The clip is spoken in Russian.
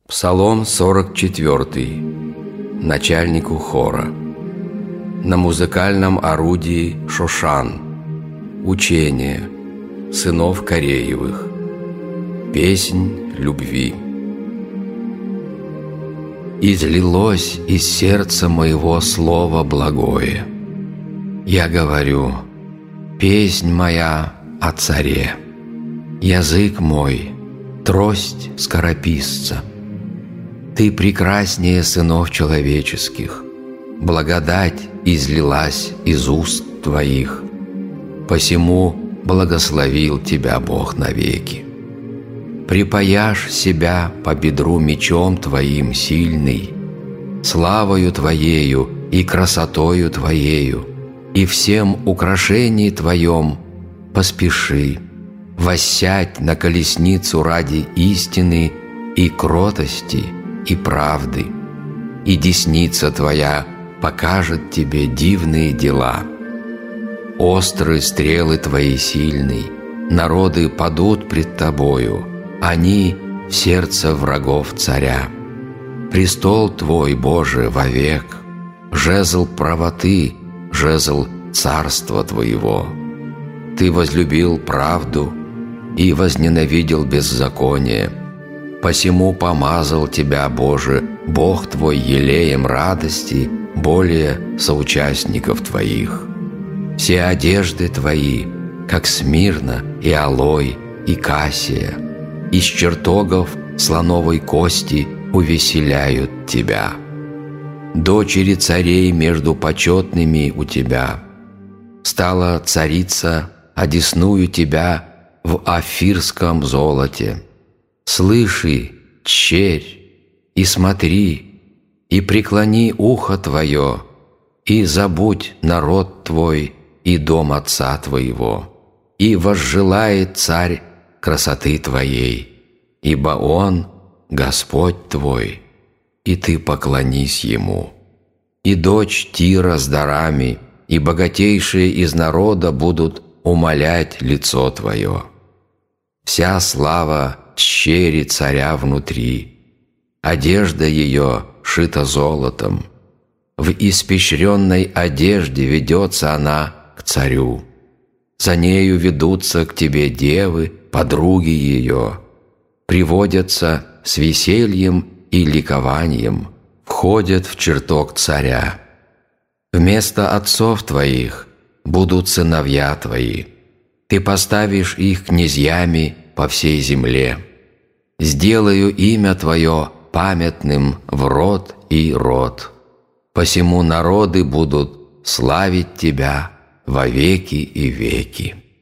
Псалом 44. Начальнику хора. На музыкальном орудии Шошан. Учение сынов Кореевых. Песнь любви. Излилось из сердца моего слово благое. Я говорю: песнь моя о царе. Язык мой — трость скорописца. Ты прекраснее сынов человеческих. Благодать излилась из уст твоих. Посему благословил тебя Бог навеки. Припаяшь себя по бедру мечом твоим сильный, славою твоею и красотою твоею, и всем украшений твоем поспеши, воссядь на колесницу ради истины и кротости и правды, и десница твоя покажет тебе дивные дела. Острые стрелы твои сильны, народы падут пред тобою, они в сердце врагов царя. Престол твой, Боже, вовек, жезл правоты, жезл царства твоего. Ты возлюбил правду и возненавидел беззаконие. Посему помазал тебя, Боже, Бог твой елеем радости более соучастников твоих. Все одежды твои, как смирна и алой, и кассия, из чертогов слоновой кости увеселяют тебя. Дочери царей между почетными у тебя. Стала царица, одесную тебя в офирском золоте. Слыши, черь, и смотри, и преклони ухо твое, и забудь народ твой и дом отца твоего, и возжелает царь красоты твоей, ибо он Господь твой, и ты поклонись ему. И дочь Тира с дарами, и богатейшие из народа будут умолять лицо твое. Вся слава тщери царя внутри, одежда ее шита золотом. В испещренной одежде ведется она к царю. За нею ведутся к тебе девы, подруги ее, приводятся с весельем и ликованием, входят в чертог царя. Вместо отцов твоих будут сыновья твои. Ты поставишь их князьями по всей земле. Сделаю имя твое памятным в род и род. Посему народы будут славить тебя во веки и веки.